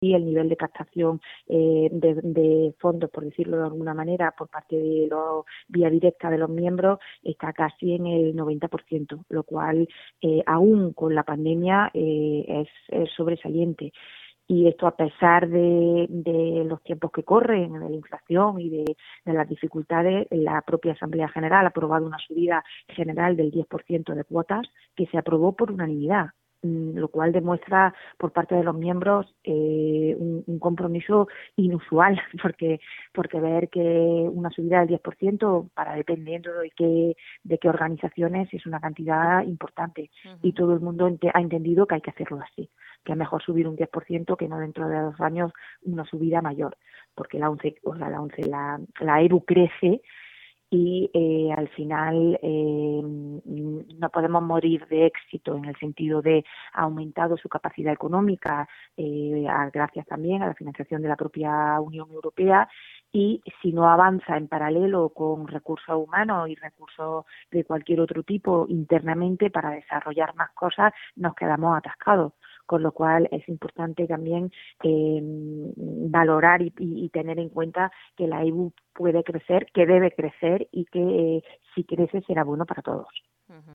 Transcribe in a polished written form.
y el nivel de captación de fondos, por decirlo de alguna manera, por parte de los vía directa de los miembros está casi en el 90%, lo cual aún con la pandemia es sobresaliente. Y esto a pesar de los tiempos que corren, de la inflación y de las dificultades, la propia Asamblea General ha aprobado una subida general del 10% de cuotas que se aprobó por unanimidad, lo cual demuestra por parte de los miembros un compromiso inusual, porque ver que una subida del 10% para dependiendo de qué organizaciones es una cantidad importante. Y todo el mundo ha entendido que hay que hacerlo así, que es mejor subir un 10% que no dentro de 2 años una subida mayor, porque la EBU crece y al final no podemos morir de éxito en el sentido de ha aumentado su capacidad económica gracias también a la financiación de la propia Unión Europea, y si no avanza en paralelo con recursos humanos y recursos de cualquier otro tipo internamente para desarrollar más cosas, nos quedamos atascados. Con lo cual es importante también valorar y tener en cuenta que la EBU puede crecer, que debe crecer y que si crece será bueno para todos.